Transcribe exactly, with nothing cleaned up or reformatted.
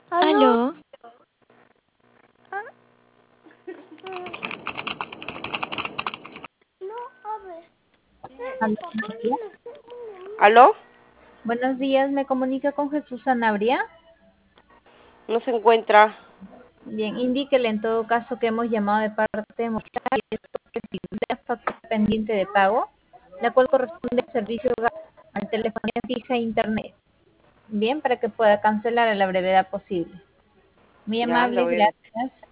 ¿Aló? Aló, Ah, no, a ver. Aló, Papá, buenos días. ¿Aló? Buenos días, me comunica con Jesús Sanabria. No se encuentra. Bien, indíquele en todo caso que hemos llamado de parte de Movistar y esto que si una factura pendiente de pago, la cual corresponde al servicio gas, al telefonía fija e internet. Bien, para que pueda cancelar a la brevedad posible. Muy Ya, le amable, voy a decir. gracias.